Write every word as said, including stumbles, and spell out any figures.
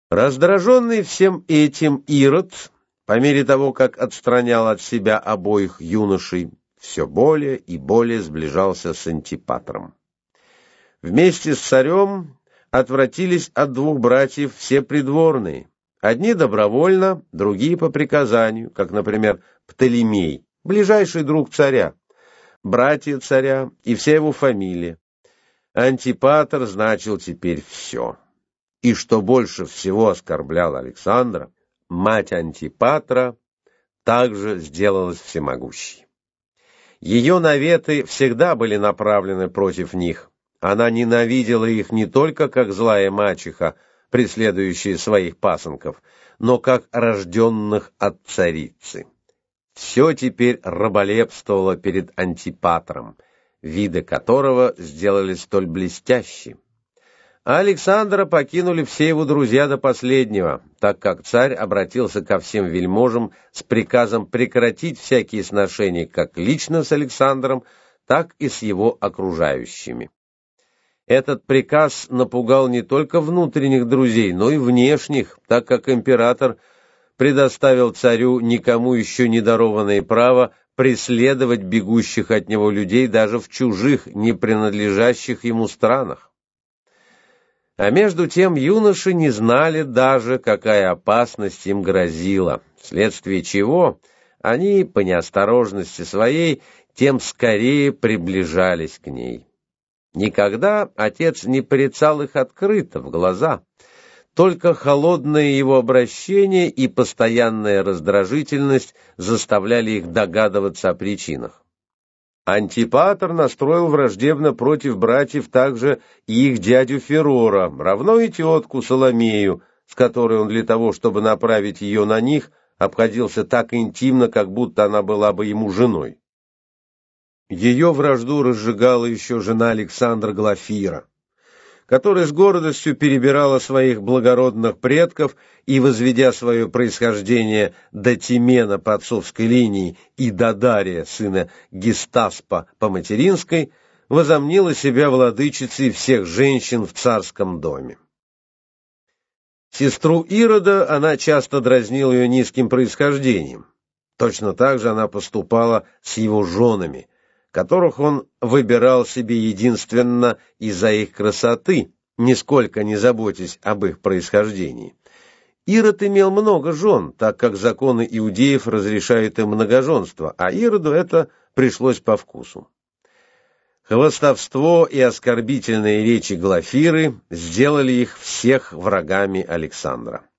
Раздраженный всем этим Ирод, по мере того, как отстранял от себя обоих юношей, все более и более сближался с Антипатром. Вместе с царем отвратились от двух братьев все придворные, одни добровольно, другие по приказанию, как, например, Птолемей, ближайший друг царя, братья царя и вся его фамилия. Антипатр значил теперь все. И что больше всего оскорбляло Александра, мать Антипатра также сделалась всемогущей. Ее наветы всегда были направлены против них. Она ненавидела их не только как злая мачеха, преследующая своих пасынков, но как рожденных от царицы. Все теперь раболепствовало перед Антипатром, виды которого сделали столь блестящие. А Александра покинули все его друзья до последнего, так как царь обратился ко всем вельможам с приказом прекратить всякие сношения как лично с Александром, так и с его окружающими. Этот приказ напугал не только внутренних друзей, но и внешних, так как император предоставил царю никому еще не дарованное право преследовать бегущих от него людей даже в чужих, не принадлежащих ему странах. А между тем юноши не знали даже, какая опасность им грозила, вследствие чего они, по неосторожности своей, тем скорее приближались к ней. Никогда отец не порицал их открыто, в глаза, только холодное его обращение и постоянная раздражительность заставляли их догадываться о причинах. Антипатр настроил враждебно против братьев также и их дядю Ферора, равно и тетку Соломею, с которой он для того, чтобы направить ее на них, обходился так интимно, как будто она была бы ему женой. Ее вражду разжигала еще жена Александра Глафира, которая с гордостью перебирала своих благородных предков и, возведя свое происхождение до Тимена по отцовской линии и до Дария, сына Гестаспа по материнской, возомнила себя владычицей всех женщин в царском доме. Сестру Ирода она часто дразнила ее низким происхождением. Точно так же она поступала с его женами, которых он выбирал себе единственно из-за их красоты, нисколько не заботясь об их происхождении. Ирод имел много жен, так как законы иудеев разрешают им многоженство, а Ироду это пришлось по вкусу. Хвастовство и оскорбительные речи Глафиры сделали их всех врагами Александра.